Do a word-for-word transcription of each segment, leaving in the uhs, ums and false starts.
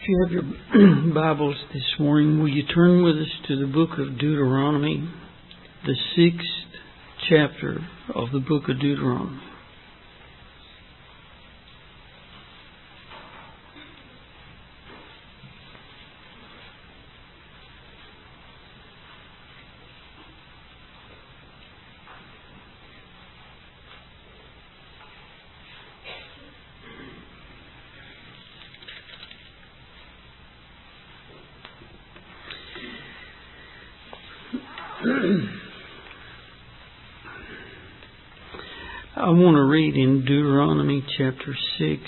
If you have your Bibles this morning, will you turn with us to the book of Deuteronomy, the sixth chapter of the book of Deuteronomy. I want to read in Deuteronomy chapter six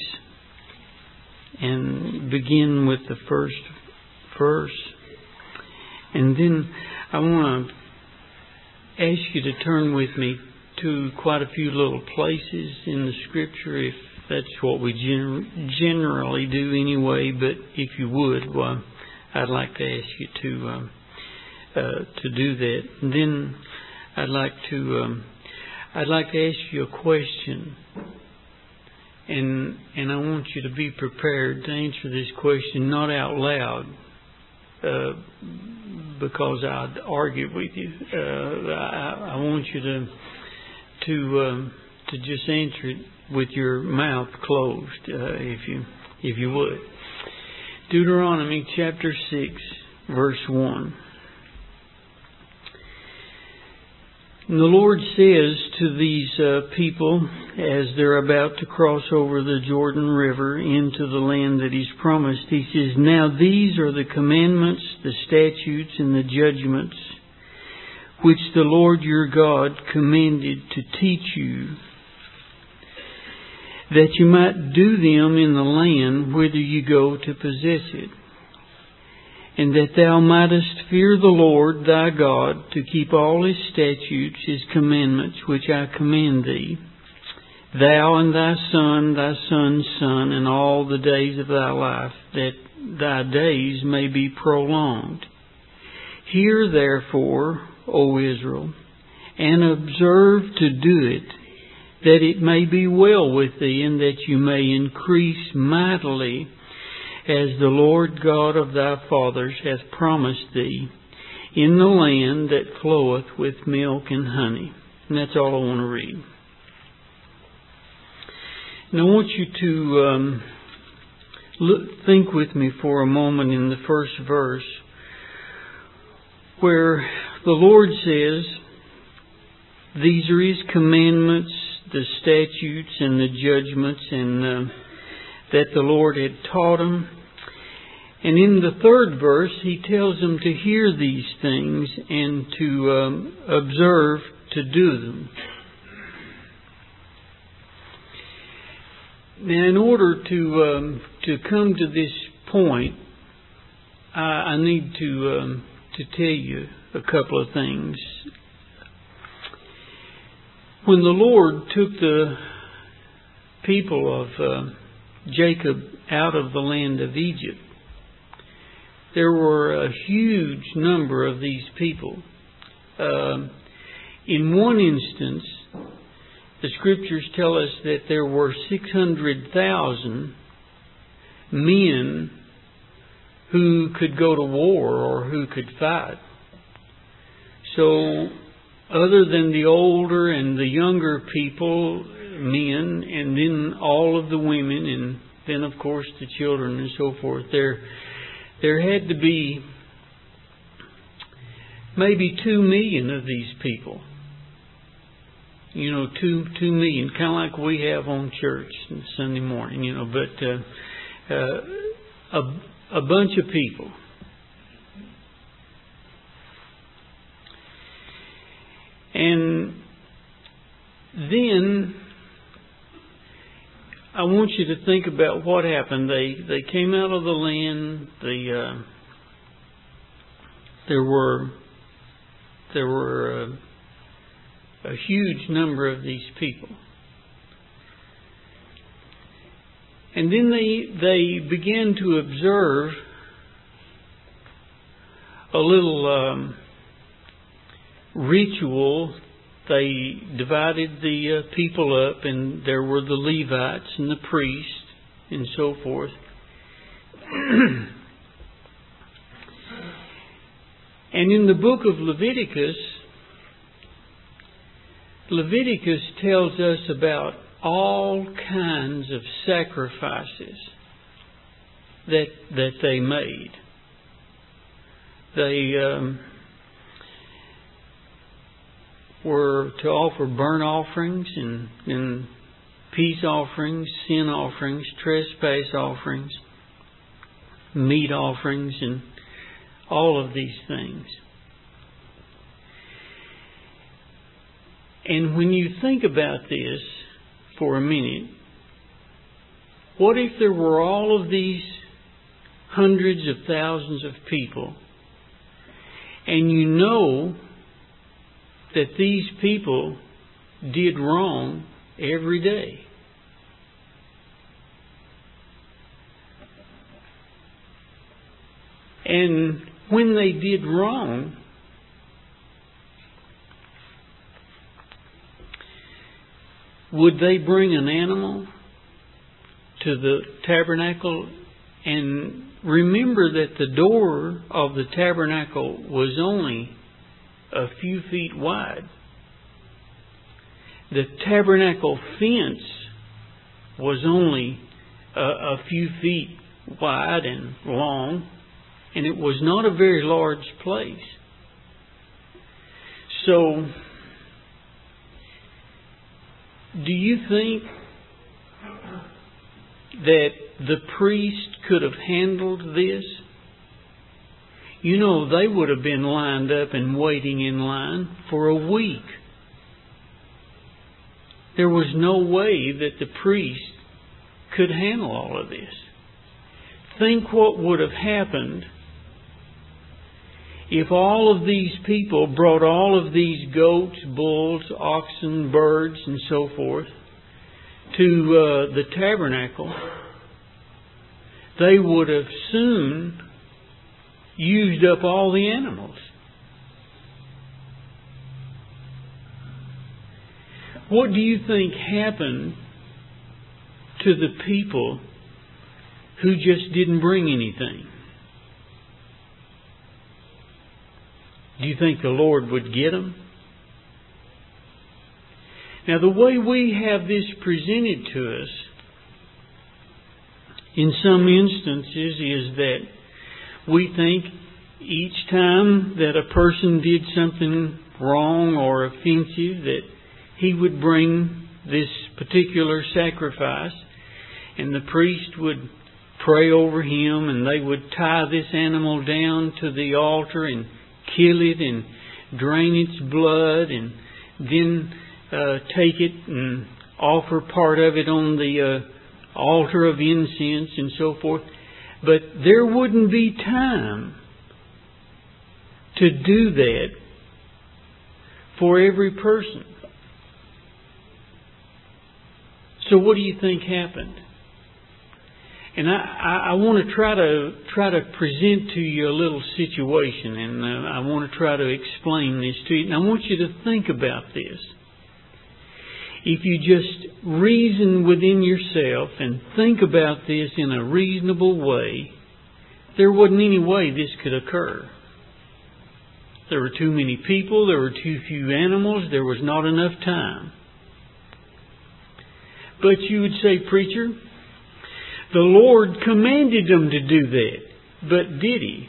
and begin with the first verse. And then I want to ask you to turn with me to quite a few little places in the Scripture, if that's what we gen- generally do anyway. But if you would, well, I'd like to ask you to um, uh, to do that. And then I'd like to... Um, I'd like to ask you a question, and and I want you to be prepared to answer this question, not out loud, uh, because I'd argue with you. Uh, I, I want you to to um, to just answer it with your mouth closed, uh, if you if you would. Deuteronomy chapter six, verse one. And the Lord says to these uh, people as they're about to cross over the Jordan River into the land that He's promised, He says, "Now these are the commandments, the statutes, and the judgments which the Lord your God commanded to teach you, that you might do them in the land whither you go to possess it, and that thou mightest fear the Lord thy God, to keep all His statutes, His commandments, which I command thee, thou and thy son, thy son's son, and all the days of thy life, that thy days may be prolonged. Hear therefore, O Israel, and observe to do it, that it may be well with thee, and that you may increase mightily, as the Lord God of thy fathers hath promised thee, in the land that floweth with milk and honey." And that's all I want to read. And I want you to um, look, think with me for a moment in the first verse, where the Lord says, these are His commandments, the statutes and the judgments, and uh, that the Lord had taught them. And in the third verse, He tells them to hear these things and to um, observe to do them. Now, in order to um, to come to this point, I, I need to um, to tell you a couple of things. When the Lord took the people of uh, Jacob out of the land of Egypt, there were a huge number of these people. Uh, in one instance, the Scriptures tell us that there were six hundred thousand men who could go to war or who could fight. So, other than the older and the younger people, men, and then all of the women, and then of course the children and so forth, there there had to be maybe two million of these people. You know, two two million, kind of like we have on church on Sunday morning. You know, but uh, uh, a a bunch of people. And then I want you to think about what happened. They they came out of the land. They uh, there were there were a, a huge number of these people, and then they they began to observe a little um, ritual. They divided the uh, people up, and there were the Levites and the priests and so forth. And in the book of Leviticus, Leviticus tells us about all kinds of sacrifices that that they made. They um, were to offer burnt offerings and, and peace offerings, sin offerings, trespass offerings, meat offerings, and all of these things. And when you think about this for a minute, what if there were all of these hundreds of thousands of people, and you know that these people did wrong every day? And when they did wrong, would they bring an animal to the tabernacle? And remember that the door of the tabernacle was only a few feet wide. The tabernacle fence was only a, a few feet wide and long, and it was not a very large place. So, do you think that the priest could have handled this? You know, they would have been lined up and waiting in line for a week. There was no way that the priest could handle all of this. Think what would have happened if all of these people brought all of these goats, bulls, oxen, birds, and so forth to uh, the tabernacle. They would have soon used up all the animals. What do you think happened to the people who just didn't bring anything? Do you think the Lord would get them? Now, the way we have this presented to us in some instances is that we think each time that a person did something wrong or offensive that he would bring this particular sacrifice, and the priest would pray over him, and they would tie this animal down to the altar and kill it and drain its blood, and then uh, take it and offer part of it on the uh, altar of incense and so forth. But there wouldn't be time to do that for every person. So what do you think happened? And I, I, I want to try to try to present to you a little situation, and uh, I want to try to explain this to you. And I want you to think about this. If you just reason within yourself and think about this in a reasonable way, there wasn't any way this could occur. There were too many people, there were too few animals, there was not enough time. But you would say, preacher, the Lord commanded them to do that. But did He?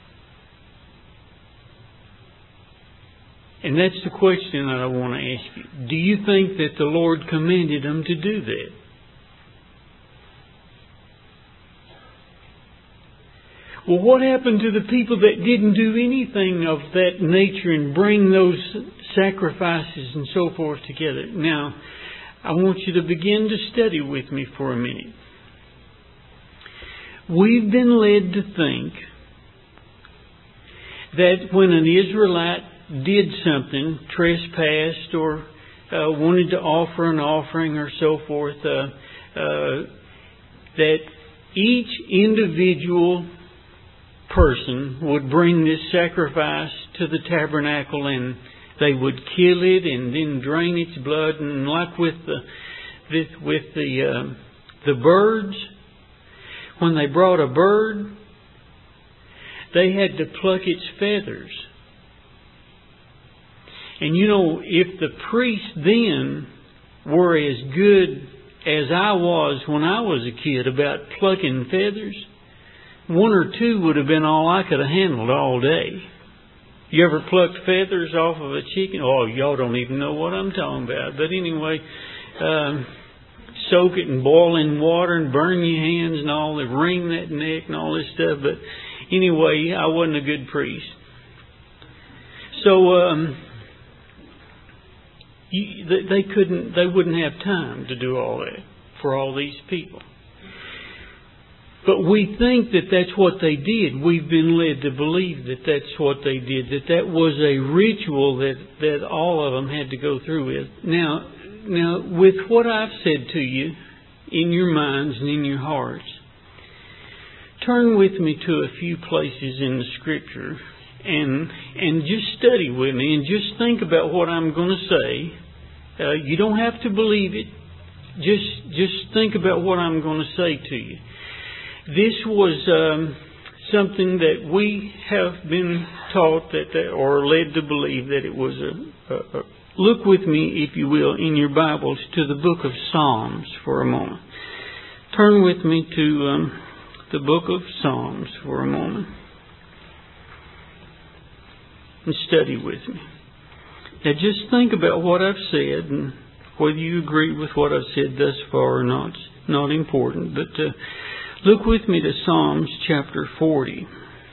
And that's the question that I want to ask you. Do you think that the Lord commanded them to do that? Well, what happened to the people that didn't do anything of that nature and bring those sacrifices and so forth together? Now, I want you to begin to study with me for a minute. We've been led to think that when an Israelite did something, trespassed or uh, wanted to offer an offering or so forth, uh, uh, that each individual person would bring this sacrifice to the tabernacle, and they would kill it and then drain its blood, and like with the with the uh, the birds, when they brought a bird, they had to pluck its feathers. And you know, if the priests then were as good as I was when I was a kid about plucking feathers, one or two would have been all I could have handled all day. You ever plucked feathers off of a chicken? Oh, y'all don't even know what I'm talking about. But anyway, um, soak it in boiling water and burn your hands and all, and wring that neck and all this stuff. But anyway, I wasn't a good priest. So um, you, they couldn't, they wouldn't have time to do all that for all these people. But we think that that's what they did. We've been led to believe that that's what they did, that that was a ritual that, that all of them had to go through with. Now, now, with what I've said to you, in your minds and in your hearts, turn with me to a few places in the Scripture and and just study with me and just think about what I'm going to say. Uh, you don't have to believe it. Just, just think about what I'm going to say to you. This was um, something that we have been taught that, that, or led to believe that it was a, a, a. Look with me, if you will, in your Bibles to the book of Psalms for a moment. Turn with me to um, the book of Psalms for a moment and study with me. Now, just think about what I've said and whether you agree with what I've said thus far or not. It's not important, but. Uh, Look with me to Psalms chapter forty.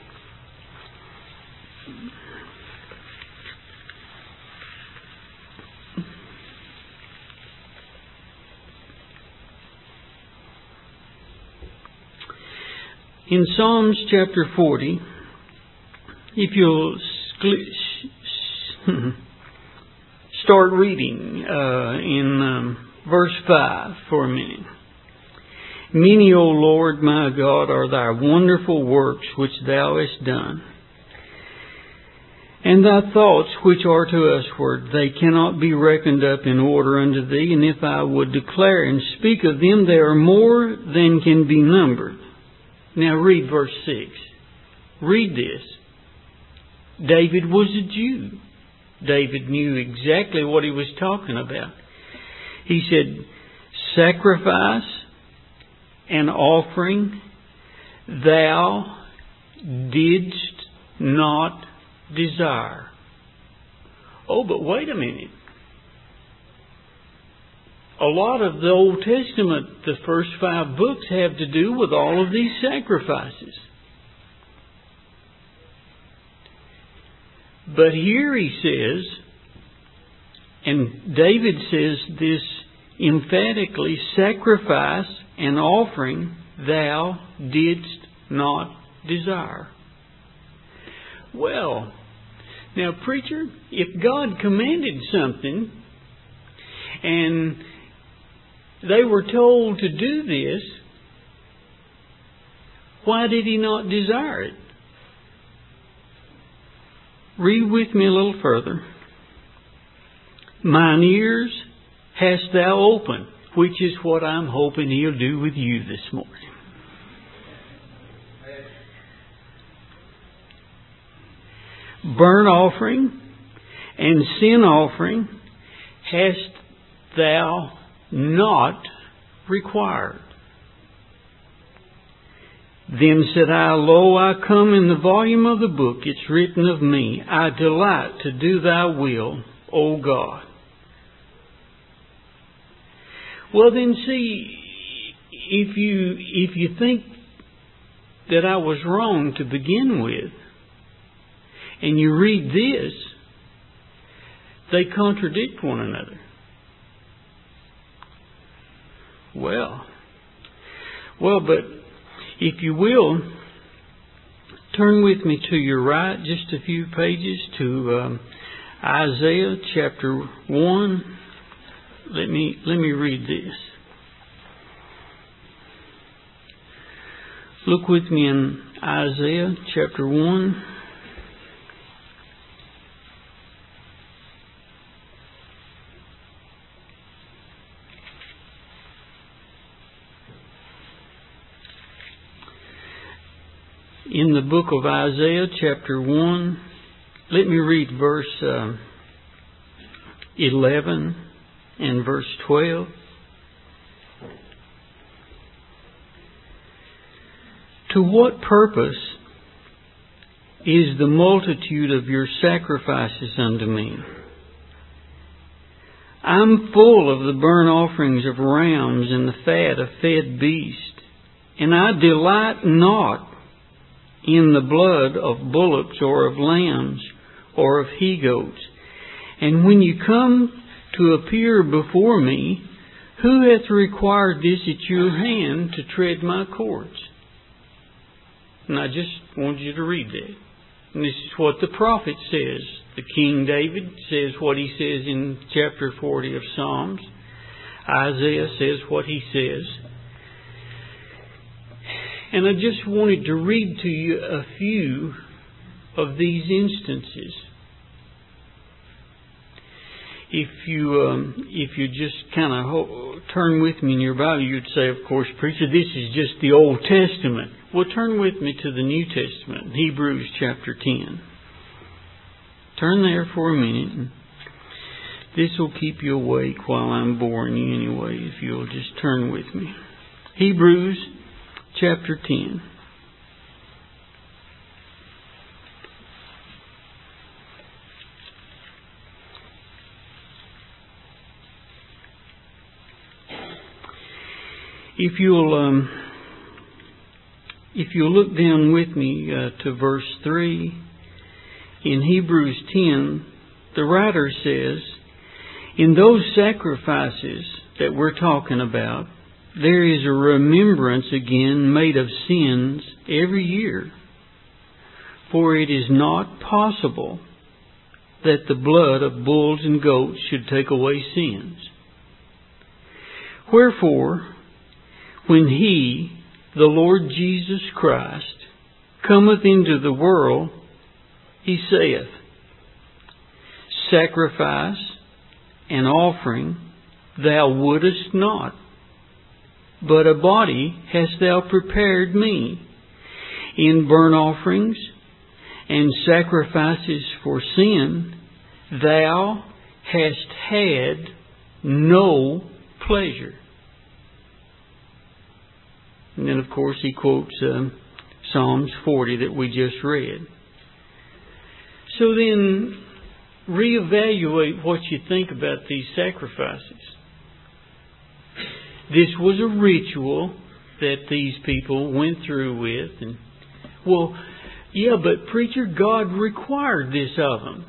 In Psalms chapter forty, if you'll start reading uh, in um, verse five for a minute. Many, O Lord, my God, are thy wonderful works which thou hast done. And thy thoughts which are to usward, they cannot be reckoned up in order unto thee. And if I would declare and speak of them, they are more than can be numbered. Now read verse six. Read this. David was a Jew. David knew exactly what he was talking about. He said, sacrifice and offering thou didst not desire. Oh, but wait a minute. A lot of the Old Testament, the first five books, have to do with all of these sacrifices. But here he says, and David says this emphatically, sacrifice and offering thou didst not desire. Well, now preacher, if God commanded something and they were told to do this, why did he not desire it? Read with me a little further. Mine ears hast thou opened, which is what I'm hoping he'll do with you this morning. Burnt offering and sin offering hast thou not required. Then said I, Lo, I come in the volume of the book, it's written of me, I delight to do thy will, O God. Well then see, if you if you think that I was wrong to begin with, and you read this, they contradict one another. Well, well, but if you will, turn with me to your right just a few pages to um, Isaiah chapter one. Let me let me read this. Look with me in Isaiah chapter one. in the book of Isaiah, chapter one. Let me read verse uh, eleven and verse twelve. To what purpose is the multitude of your sacrifices unto me? I'm full of the burnt offerings of rams and the fat of fed beasts, and I delight not in the blood of bullocks or of lambs or of he-goats. And when you come to appear before me, who hath required this at your hand to tread my courts? And I just want you to read that. And this is what the prophet says. The King David says what he says in chapter forty of Psalms. Isaiah says what he says. And I just wanted to read to you a few of these instances. If you um, if you just kind of ho- turn with me in your Bible, you'd say, of course, preacher, this is just the Old Testament. Well, turn with me to the New Testament, Hebrews chapter ten. Turn there for a minute. This will keep you awake while I'm boring you anyway, if you'll just turn with me. Hebrews chapter ten. If you'll um, if you'll look down with me uh, to verse three in Hebrews ten, the writer says, in those sacrifices that we're talking about, there is a remembrance again made of sins every year. For it is not possible that the blood of bulls and goats should take away sins. Wherefore, when He, the Lord Jesus Christ, cometh into the world, He saith, sacrifice and offering thou wouldest not, but a body hast thou prepared me. In burnt offerings and sacrifices for sin thou hast had no pleasure. And then, of course, he quotes uh, Psalms forty that we just read. So then, reevaluate what you think about these sacrifices. This was a ritual that these people went through with. And, well, yeah, but preacher, God required this of them.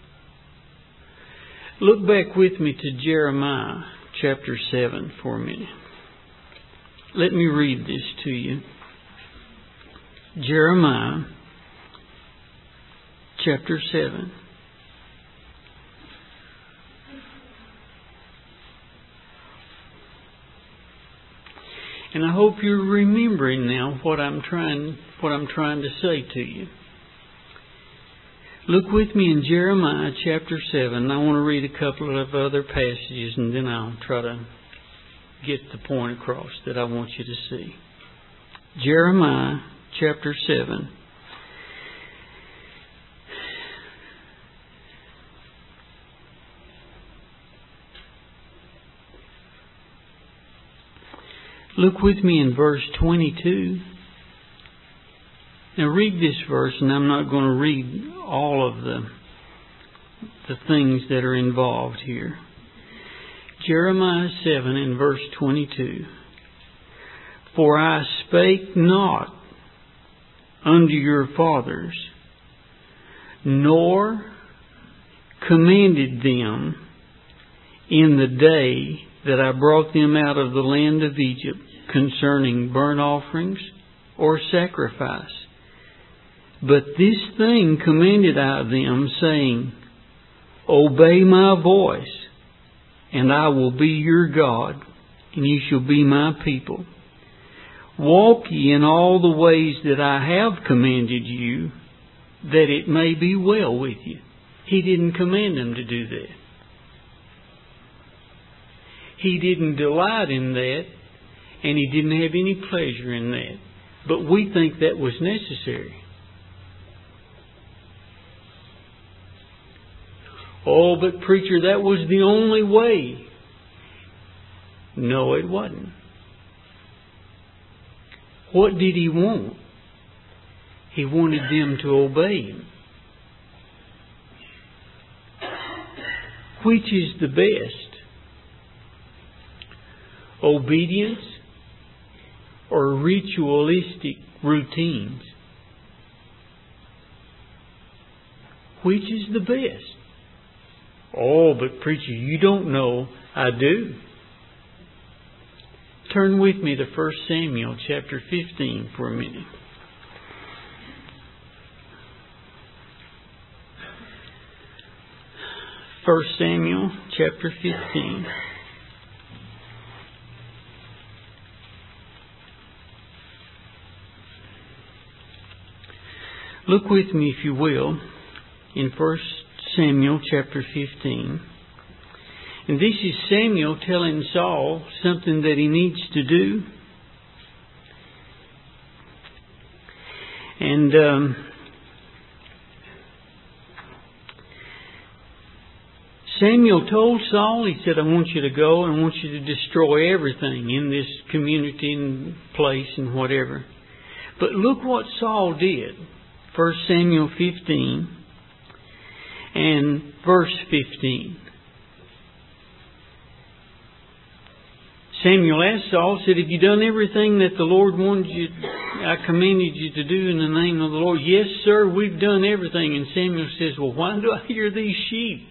Look back with me to Jeremiah chapter seven for a minute. Let me read this to you. Jeremiah chapter seven. And I hope you're remembering now what I'm trying what I'm trying to say to you. Look with me in Jeremiah chapter seven. I want to read a couple of other passages and then I'll try to get the point across that I want you to see. Jeremiah chapter seven. Look with me in verse twenty-two. Now read this verse, and I'm not going to read all of the, the things that are involved here. Jeremiah seven and verse twenty-two. For I spake not unto your fathers, nor commanded them in the day that I brought them out of the land of Egypt concerning burnt offerings or sacrifice. But this thing commanded I them, saying, obey my voice, and I will be your God, and ye shall be my people. Walk ye in all the ways that I have commanded you, that it may be well with you. He didn't command them to do that. He didn't delight in that, and He didn't have any pleasure in that. But we think that was necessary. Oh, but preacher, that was the only way. No, it wasn't. What did He want? He wanted them to obey Him. Which is the best? Obedience or ritualistic routines? Which is the best? Oh, but preacher, you don't know. I do. Turn with me to First Samuel chapter fifteen for a minute. First Samuel chapter fifteen. Look with me, if you will, in First Samuel chapter fifteen. And this is Samuel telling Saul something that he needs to do. And um, Samuel told Saul, he said, I want you to go and I want you to destroy everything in this community and place and whatever. But look what Saul did. First Samuel fifteen and verse fifteen. Samuel asked Saul, said, have you done everything that the Lord wanted you, I commanded you to do in the name of the Lord? Yes, sir, we've done everything. And Samuel says, well, why do I hear these sheep?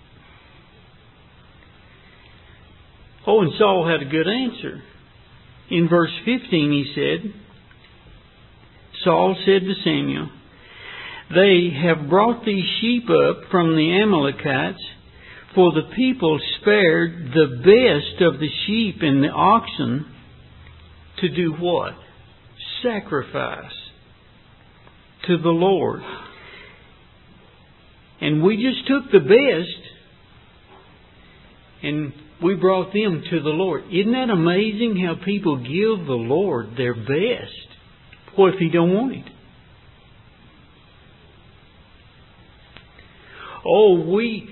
Oh, and Saul had a good answer. In verse fifteen he said, Saul said to Samuel, they have brought these sheep up from the Amalekites, for the people spared the best of the sheep and the oxen to do what? Sacrifice to the Lord. And we just took the best and we brought them to the Lord. Isn't that amazing how people give the Lord their best? What if He don't want it? Oh, we...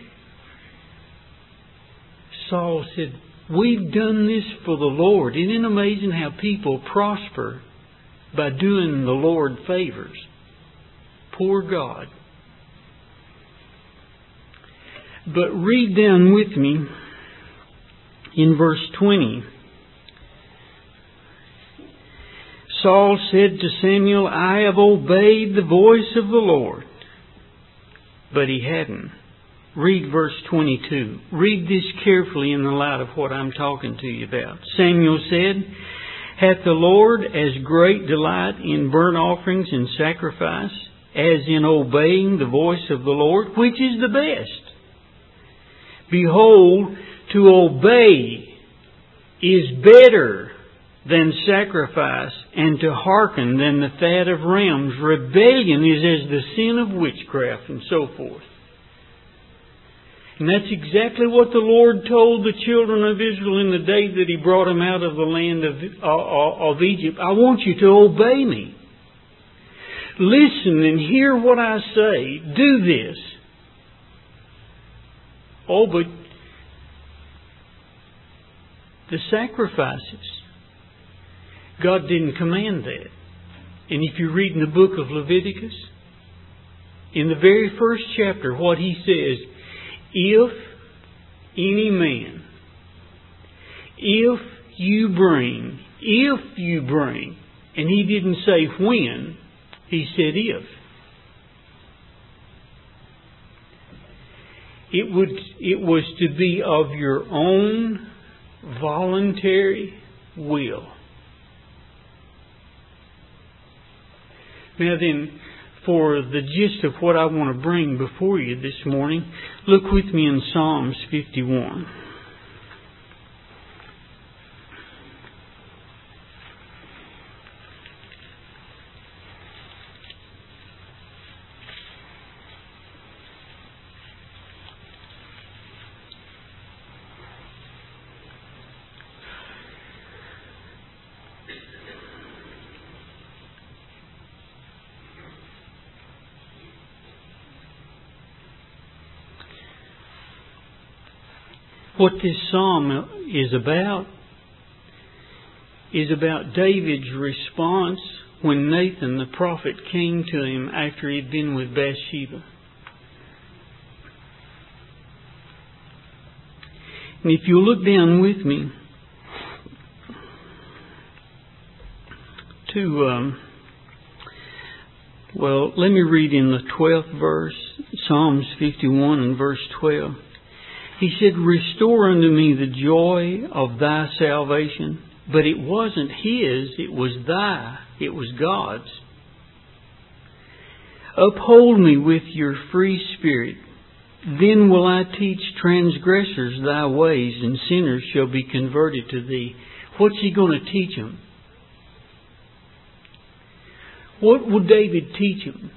Saul said, we've done this for the Lord. Isn't it amazing how people prosper by doing the Lord favors? Poor God. But read down with me in verse twenty. Saul said to Samuel, I have obeyed the voice of the Lord. But he hadn't. Read verse twenty-two. Read this carefully in the light of what I'm talking to you about. Samuel said, hath the Lord as great delight in burnt offerings and sacrifice as in obeying the voice of the Lord? Which is the best? Behold, to obey is better than sacrifice, and to hearken than the fat of rams. Rebellion is as the sin of witchcraft, and so forth. And that's exactly what the Lord told the children of Israel in the day that He brought them out of the land of, of, of Egypt. I want you to obey me. Listen and hear what I say. Do this. Oh, but the sacrifices, God didn't command that. And if you read in the book of Leviticus, in the very first chapter, what He says, if any man, if you bring, if you bring, and He didn't say when, He said if. It would, it was to be of your own voluntary will. Now then, for the gist of what I want to bring before you this morning, look with me in Psalms fifty-one. what this psalm is about is about David's response when Nathan the prophet came to him after he'd been with Bathsheba. And if you look down with me to, um, well, let me read in the twelfth verse, Psalms fifty-one and verse twelve. He said, "Restore unto me the joy of thy salvation." But it wasn't his, it was thy, it was God's. "Uphold me with your free spirit. Then will I teach transgressors thy ways, and sinners shall be converted to thee." What's he going to teach them? What will David teach them?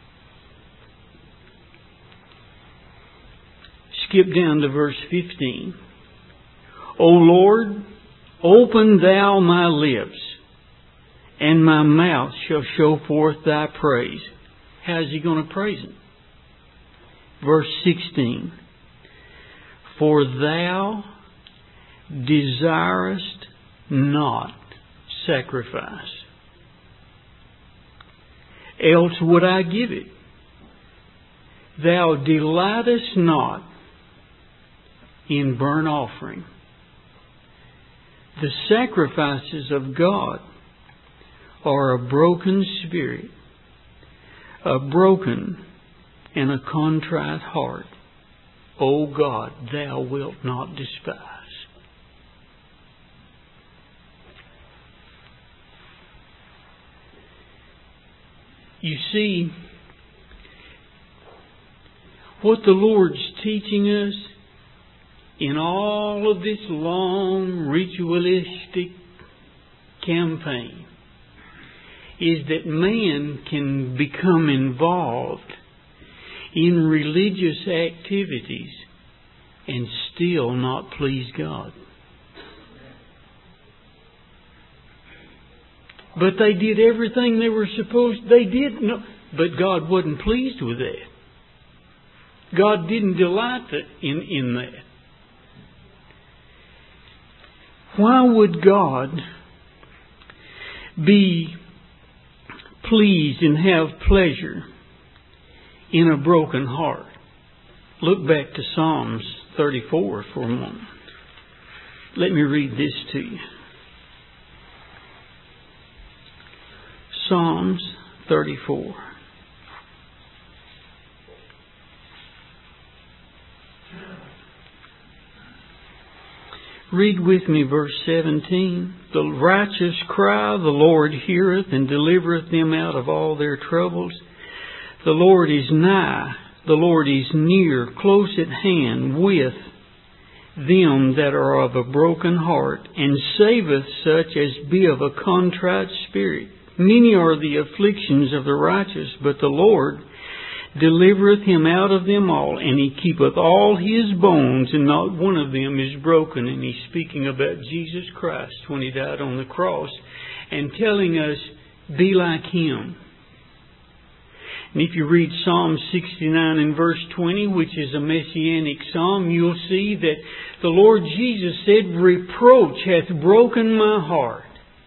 Skip down to verse fifteen. "O Lord, open thou my lips, and my mouth shall show forth thy praise." How is he going to praise him? Verse sixteen. "For thou desirest not sacrifice, else would I give it. Thou delightest not in burnt offering." The sacrifices of God are a broken spirit, a broken and a contrite heart. O God, thou wilt not despise. You see, what the Lord's teaching us in all of this long ritualistic campaign is that man can become involved in religious activities and still not please God. But they did everything they were supposed. They did no, but God wasn't pleased with that. God didn't delight in in that. Why would God be pleased and have pleasure in a broken heart? Look back to Psalms thirty-four for a moment. Let me read this to you. Psalms thirty-four. Read with me verse seventeen. "The righteous cry, the Lord heareth, and delivereth them out of all their troubles. The Lord is nigh, the Lord is near, close at hand, with them that are of a broken heart, and saveth such as be of a contrite spirit. Many are the afflictions of the righteous, but the Lord delivereth him out of them all, and he keepeth all his bones, and not one of them is broken." And he's speaking about Jesus Christ when he died on the cross, and telling us, be like him. And if you read Psalm sixty-nine and verse twenty, which is a messianic psalm, you'll see that the Lord Jesus said, "Reproach hath broken my heart."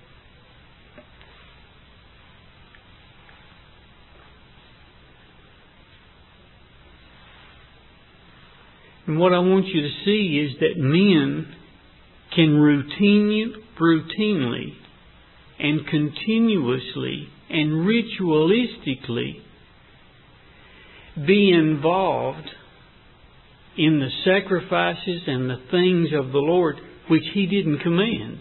And what I want you to see is that men can routine, routinely and continuously and ritualistically be involved in the sacrifices and the things of the Lord which He didn't command,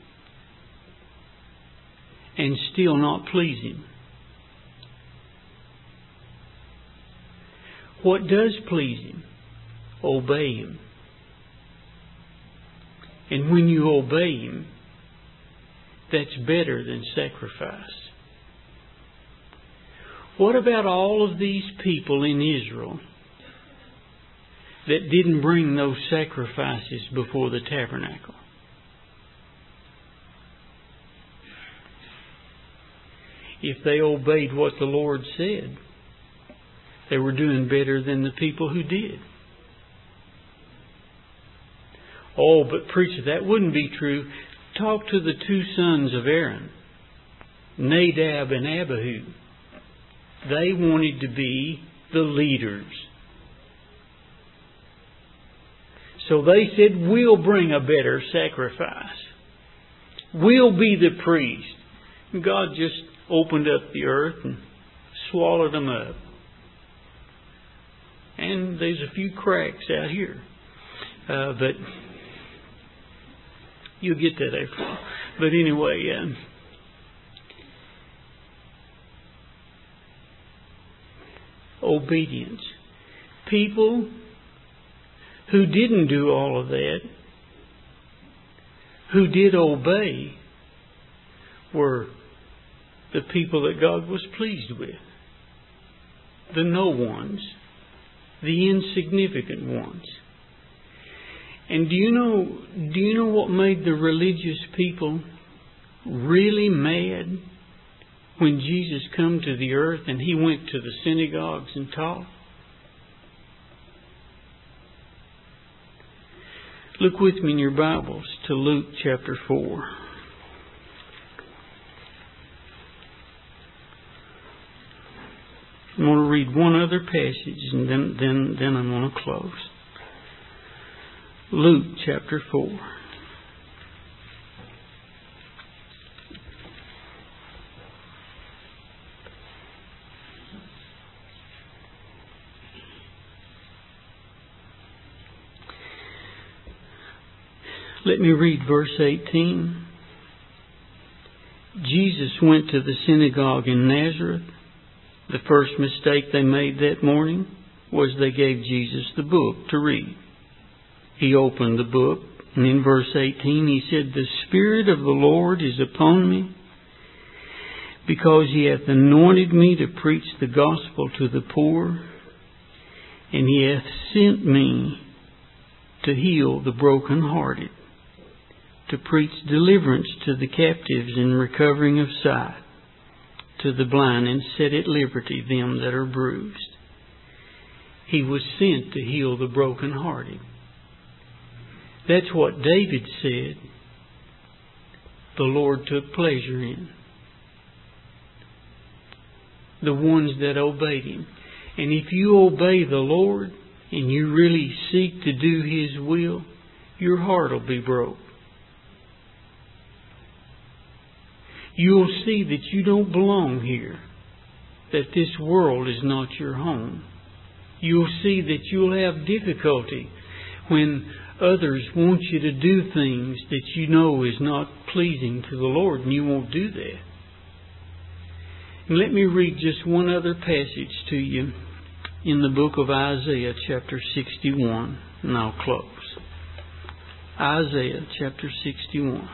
and still not please Him. What does please Him? Obey Him. And when you obey Him, that's better than sacrifice. What about all of these people in Israel that didn't bring those sacrifices before the tabernacle? If they obeyed what the Lord said, they were doing better than the people who did. Oh, but preacher, that wouldn't be true. Talk to the two sons of Aaron, Nadab and Abihu. They wanted to be the leaders. So they said, we'll bring a better sacrifice. We'll be the priest. And God just opened up the earth and swallowed them up. And there's a few cracks out here. Uh, but you'll get that after a while. But anyway, um, obedience. People who didn't do all of that, who did obey, were the people that God was pleased with. The no ones. The insignificant ones. And do you know, do you know what made the religious people really mad when Jesus come to the earth and He went to the synagogues and taught? Look with me in your Bibles to Luke chapter four. I'm going to read one other passage and then, then, then I'm going to close. Luke chapter four. Let me read verse eighteen. Jesus went to the synagogue in Nazareth. The first mistake they made that morning was they gave Jesus the book to read. He opened the book, and in verse eighteen he said, "The Spirit of the Lord is upon me, because He hath anointed me to preach the gospel to the poor, and He hath sent me to heal the brokenhearted, to preach deliverance to the captives and recovering of sight, to the blind, and set at liberty them that are bruised." He was sent to heal the brokenhearted. That's what David said the Lord took pleasure in. The ones that obeyed Him. And if you obey the Lord and you really seek to do His will, your heart will be broke. You'll see that you don't belong here, that this world is not your home. You'll see that you'll have difficulty when others want you to do things that you know is not pleasing to the Lord, and you won't do that. And let me read just one other passage to you in the book of Isaiah chapter sixty-one, and I'll close. Isaiah chapter sixty-one.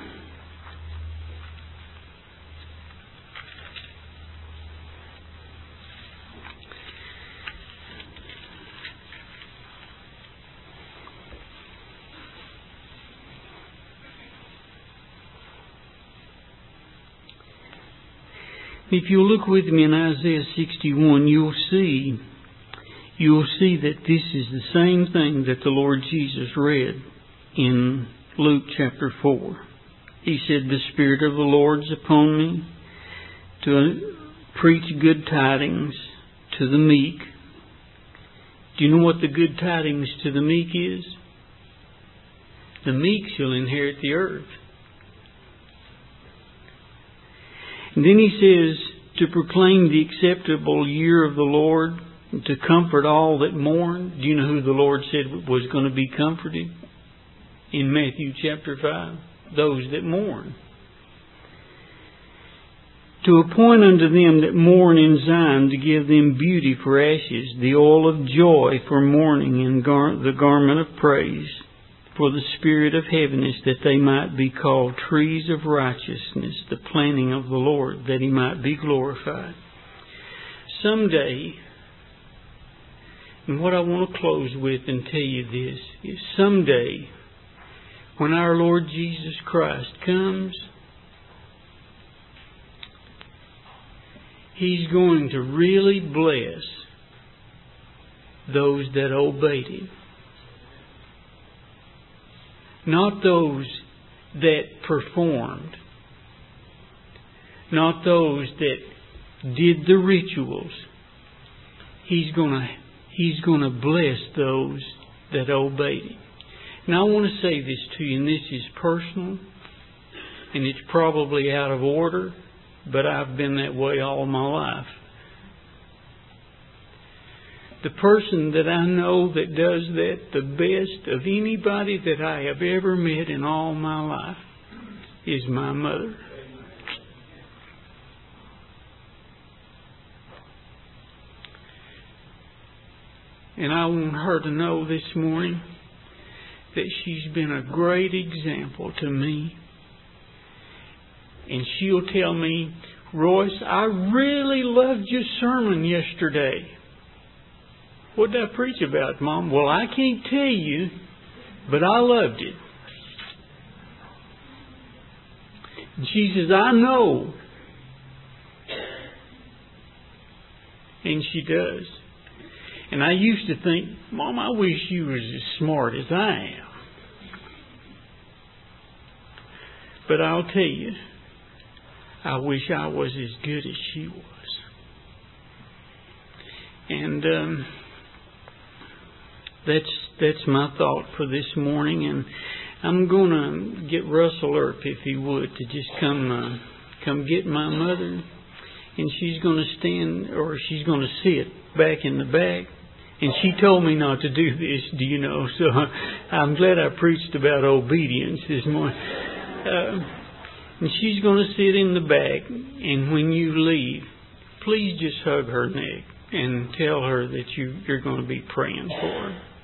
If you look with me in Isaiah sixty-one, you'll see, you'll see that this is the same thing that the Lord Jesus read in Luke chapter four. He said, "The Spirit of the Lord is upon me to preach good tidings to the meek." Do you know what the good tidings to the meek is? The meek shall inherit the earth. And then he says, to proclaim the acceptable year of the Lord, to comfort all that mourn. Do you know who the Lord said was going to be comforted? In Matthew chapter five, those that mourn. To appoint unto them that mourn in Zion, to give them beauty for ashes, the oil of joy for mourning, and gar- the garment of praise for the spirit of heaviness, that they might be called trees of righteousness, the planting of the Lord, that He might be glorified. Someday, and what I want to close with and tell you this, is someday, when our Lord Jesus Christ comes, He's going to really bless those that obeyed Him. not those that performed, not those that did the rituals. He's gonna He's gonna bless those that obeyed Him. Now I want to say this to you, and this is personal, and it's probably out of order, but I've been that way all my life. The person that I know that does that the best of anybody that I have ever met in all my life is my mother. And I want her to know this morning that she's been a great example to me. And she'll tell me, Royce, I really loved your sermon yesterday. What did I preach about, Mom? Well, I can't tell you, but I loved it. And she says, I know. And she does. And I used to think, Mom, I wish you was as smart as I am. But I'll tell you, I wish I was as good as she was. And um, that's that's my thought for this morning. And I'm going to get Russell Earp, if he would, to just come uh, come get my mother. And she's going to stand, or she's going to sit back in the back. And she told me not to do this, do you know? So I'm glad I preached about obedience this morning. Uh, and she's going to sit in the back. And when you leave, please just hug her neck and tell her that you, you're going to be praying for her.